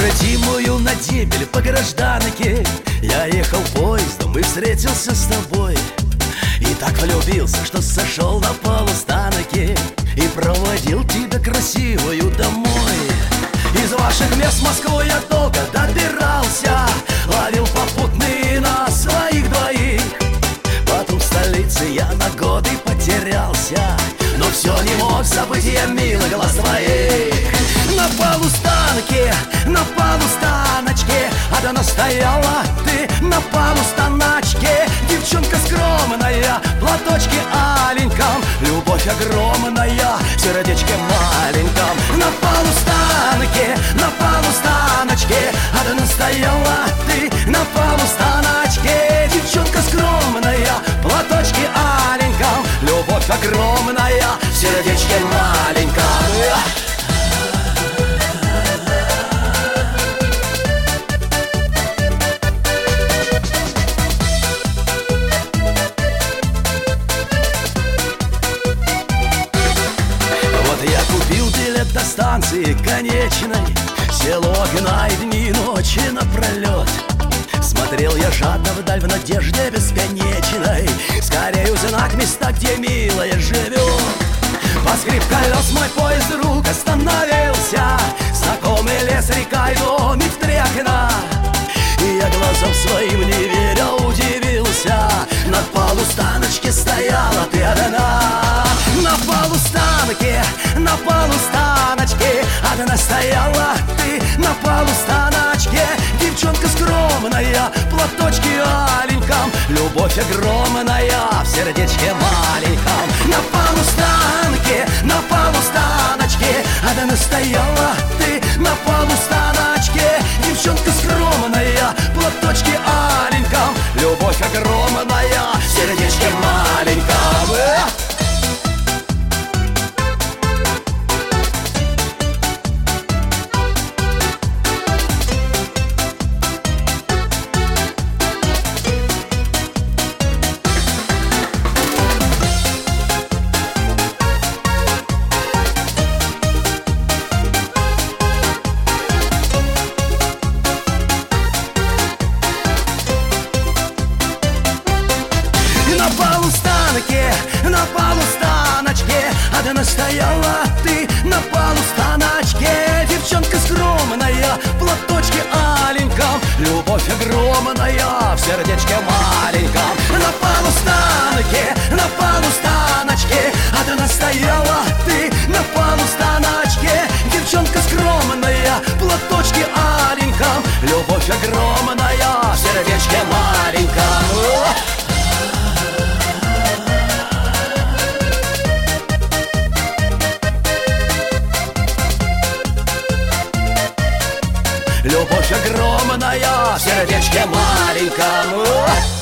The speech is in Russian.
Родимую на дембель по гражданке я ехал поездом и встретился с тобой. И так влюбился, что сошел на полустанке и проводил тебя красивую домой. Из ваших мест в Москву я долго добирался, ловил попутные на своих двоих. Потом в столице я на годы потерялся, но все не мог забыть я милый глаз твоих. На полустанке, на полустаночке, а да настояла ты на полустаночке. Девчонка скромная, платочке аленьком, любовь огромная, в сердечке маленьком. На полустанке, на полустаночке, а да настояла ты на полустаночке. Девчонка скромная, платочке аленьком, любовь огромная, в сердечке маленьком. До станции конечной сел у окна и дни и ночи напролет. Смотрел я жадно вдаль в надежде бесконечной скорее узнать места, где милая живет. Поскрип колес мой поезд вдруг остановился, знакомый лес, река и домик в 3 окна. И я глазам своим не веря удивился, над полустаночке стояла ты одна. На полустанке, на полустаночке, одна стояла ты на полустаночке. Девчонка скромная, платочки аленьком, любовь огромная, в сердечке маленьком. На полустанке, на полустаночке, одна стояла ты на полустаночке. Девчонка скромная, платочки аленьком, любовь огромная, в сердечке маленьком. На полустаночке, одна стояла ты на полустаночке. Девчонка скромная, платочки аленьком, любовь огромная, в сердечке маленьком. На полустаночке, одна стояла ты на полустаночке. Девчонка скромная, платочки аленьком, любовь огромная, в сердечке маленьком. Любовь огромная, в сердечке маленьком.